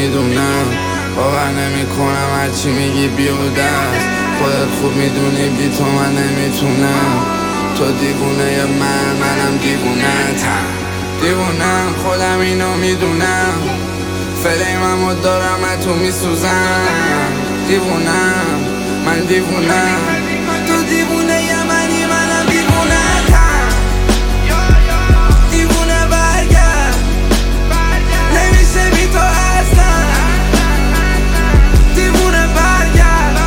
میدونم باور نمیکنم هرچی میگی بیهوده است. خودت خوب میدونی بی تو من نمیتونم. تو دیوونه یا منم دیوونه‌تم. دیوونم خودم اینو میدونم. فلیممو دارم از تو میسوزم. دیوونم من دیوونم. تو دیوونه یا منم دیوونه‌تم. دیوونه برگرد نمیشه بی تو اصلا. دیوونه برگرد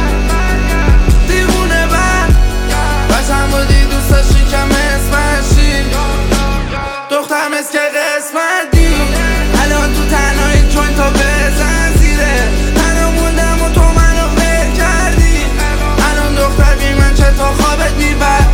دیوونه باشم بودی دوست داشتی کم اسمشی دختر مثل که قسمتی. الان تو تنهایی چون تو بزن زیره تنها موندم و تو منو ول کردی. الان دختر بی من چطور خوابت میبره؟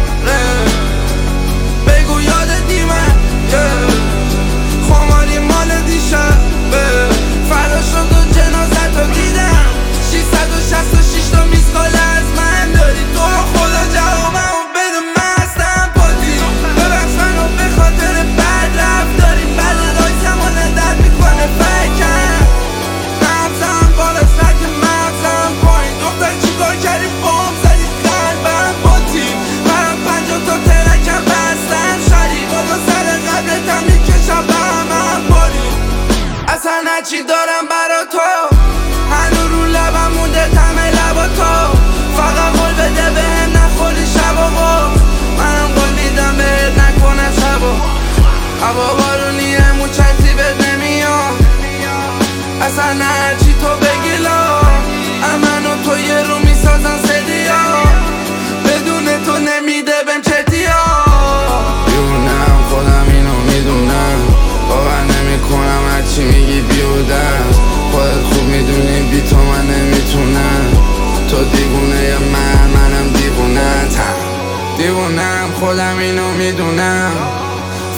بگو یادت نیمد خماری مال دیشبه. فردا شد و جنازت رو دیدم. 666 تا میسکال از من داری. تو خدا جوابمو بده مستم پاتی. ببخش منو به خاطر بد رفتاری. بد رایسم و ندر میکنه فکرم. مغزم بالا سک مغزم پایین. دختر چیکار کردی بام زدی قلبم پاتی. برم 50 تا ترکم بستم شدی. بابا سر قبلتم میکشم به همم باری. اصلا هرچی دارم برا تو هنو رو لبم مونده تمه لبا تو. فقط قول بده بهم نخوری شب و منم قول میدم بهت نکنم شب و هوا بارونیه موچتی بهت نمیام. اصلا هرچی تو بگی لا من و تو یه رو میسازن سدیا. بدون تو نمیده بهم چتیا. دیونم خودم اینو میدونم. باور نمیکنم هرچی میگی بیهوده است. خودت خوب میدونی بی تو من نمیتونم. تو دیوونه یا منم دیوونه‌تم. دیوونم خودم اینو میدونم.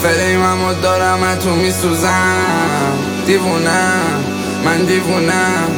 فلیممو دارم از تو میسوزم. دیوونم من دیوونم.